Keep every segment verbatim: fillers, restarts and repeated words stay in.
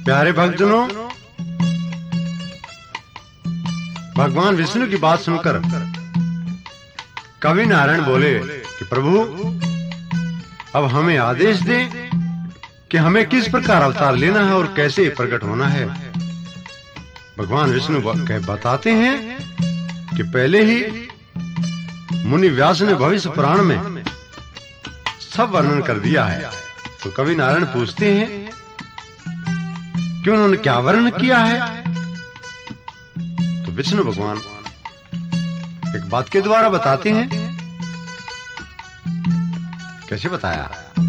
प्यारे भक्तजनों, भगवान विष्णु की बात सुनकर कवि नारायण बोले कि प्रभु अब हमें आदेश दें कि हमें किस प्रकार अवतार लेना है और कैसे प्रकट होना है। भगवान विष्णु कह बताते हैं कि पहले ही मुनि व्यास ने भविष्य पुराण में सब वर्णन कर दिया है। तो कवि नारायण पूछते हैं कि उन्होंने क्या वर्णन किया है। तो विष्णु भगवान एक बात के द्वारा बताते हैं। कैसे बताया?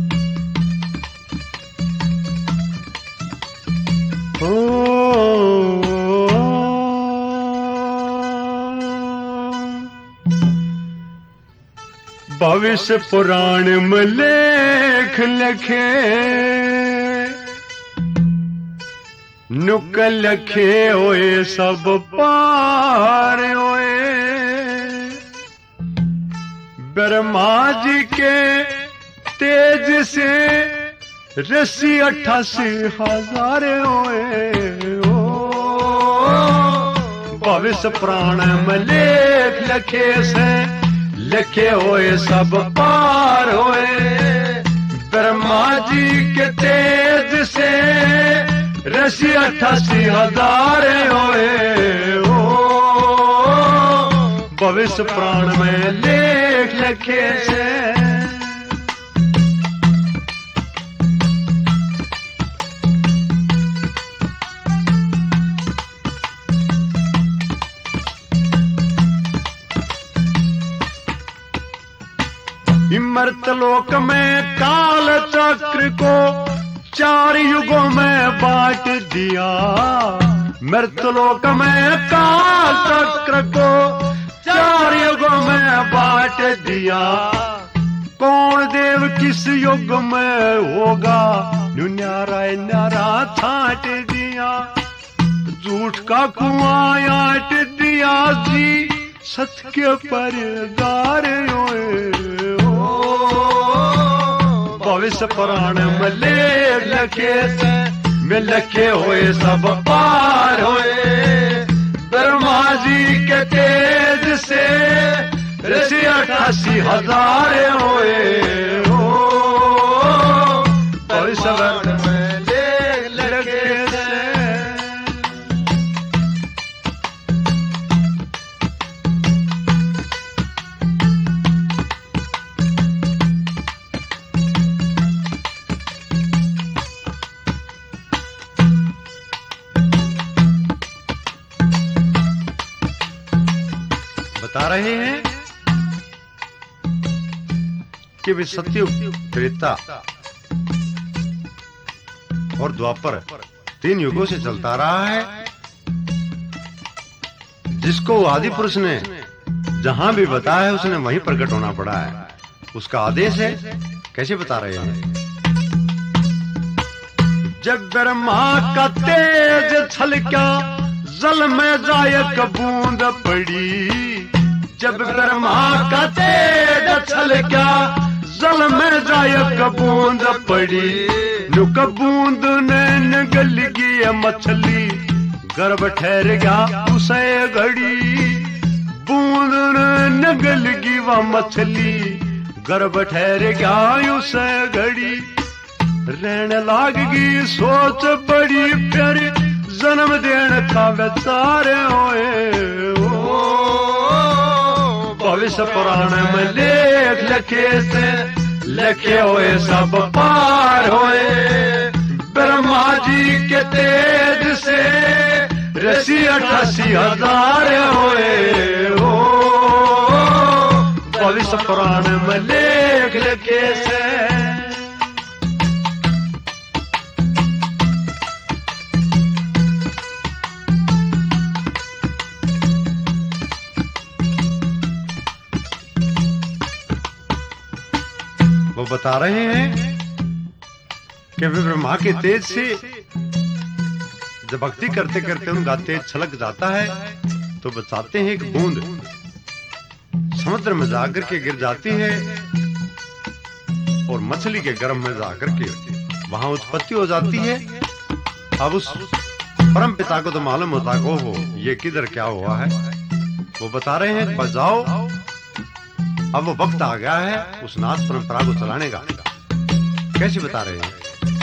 ओ भविष्य पुराण में लेख लखे नुक लखे होए सब पार होए। ब्रह्मा जी के तेज से ऋषि अट्ठासी हजार होए। भविष्य पुराण में लेख लखे से लिखे होए सब पार होए। ब्रह्मा जी के तेज से ऋषि अट्ठासी हजार होए। भविष्य पुराण में लेख लिखे से मर्तलोक में काल चक्र को चार युगों में बांट दिया। मर्तलोक में काल चक्र को चार युगों में बांट दिया। कौन देव किस युग में होगा न्यारा न्यारा छाट दिया। झूठ का कुआं आट दिया जी सत्य पर गार होए। भविष्य पुराण में लेख लखे में लखे होए सब पार होए। ब्रह्मा जी के तेज से ऋषि अट्ठासी हजार होए। भविष्य पुराण में लेख लखे से बता रहे हैं कि वे सत्ययुग, त्रेता और द्वापर तीन युगों से चलता रहा है। जिसको आदि पुरुष ने जहां भी बताया है उसने वहीं प्रकट होना पड़ा है। उसका आदेश है। कैसे बता रहे हैं? जब ब्रह्मा का तेज छलका जल में जायक बूंद पड़ी। जब ब्रह्मा का तेज छलका जल में जायक बूंद पड़ी। नुक बूंद ने निगल गई मछली गर्भ ठहर गया उसे घड़ी। बूंद ने निगल गई वह मछली गर्भ ठहर गया उसे घड़ी। रहने लाग गई सोच बड़ी प्यारी जन्म देने का विचार होए। भविष्य पुराण में लेख लखे से लिखे होए सब पार होए। ब्रह्मा जी के तेज से ऋषि अट्ठासी हजार होए। भविष्य पुराण में लेख लखे से वो बता रहे हैं कि वे ब्रह्मा के तेज से जब भक्ति करते करते उनका तेज छलक जाता है तो बताते हैं कि बूंद समुद्र में जाकर के गिर जाती है और मछली के गर्भ में जाकर के वहां उत्पत्ति हो जाती है। अब उस परम पिता को तो मालूम होता को हो ये किधर क्या हुआ है। वो बता रहे हैं बजाओ, अब वो वक्त आ गया है उस नाच परंपरा को चलाने का। कैसे बता रहे हैं?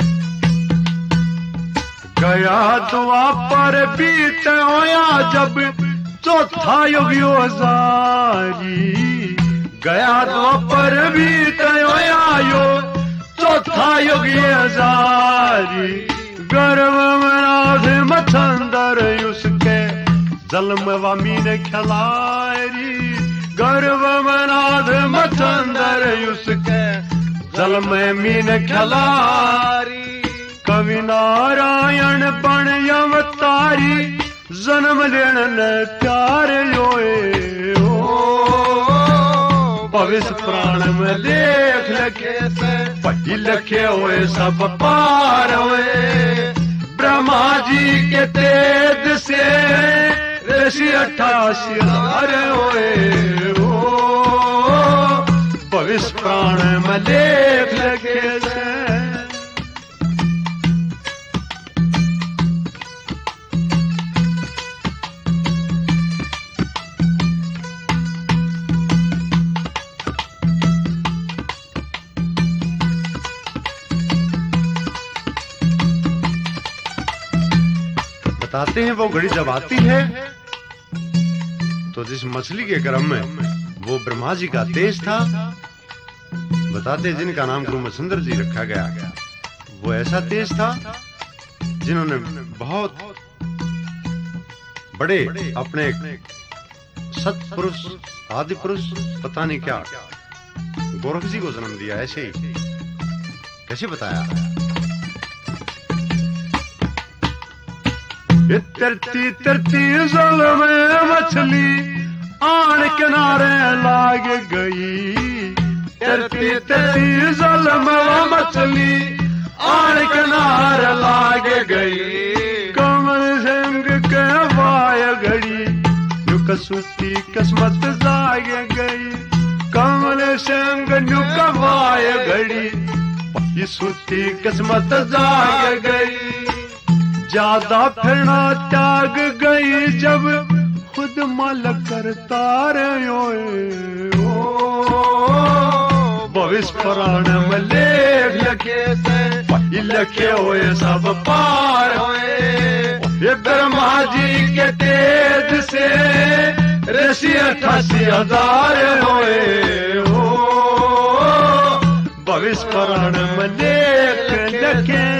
गया दुआ पर बीत होया जब चौथा युग जारी, गया दुआ पर बीत होया यो चौथा युग जारी। गर्व मनाध मछंदर उसके जलम वामी ने खिलारी, गर्व मनाध मछंदर उसके जलम मीन खिलारी। कवि नारायण बन अवतारी जन्म लेने प्यार योए ओ भविष्य प्राण में लेख लखे से पढ़ी लखे हुए सब पार हुए। ब्रह्मा जी के तेज से ऋषि अट्ठासी हजार हुए ओ भविष्य प्राण में लेख लखे से। बताते हैं वो घड़ी जब आती है तो जिस मछली के गर्भ में वो ब्रह्मा जी का तेज था, बताते जिनका नाम गुरु मच्छिंद्र जी रखा गया, वो ऐसा तेज था जिन्होंने बहुत बड़े अपने सत्पुरुष आदि पुरुष पता नहीं क्या गोरख जी को जन्म दिया। ऐसे ही कैसे बताया? तरती तरती जल में मछली आन किनारे लाग गई, तरती तरती जल में मछली आन किनारे लाग गई। कमल सिंह के वाय घड़ी नुक सूती किस्मत जाग गई, कमल सिंह नुक वाय घड़ी ये सूती किस्मत जाग गई। ज्यादा फिरना त्याग गई जब खुद मल करता रहे भविष्य प्राण में लेख लखे से लखे हुए सब पार हुए। ये ब्रह्मा जी के तेज से ऋषि अठासी हजार हुए भविष्य प्राण में लेख लखे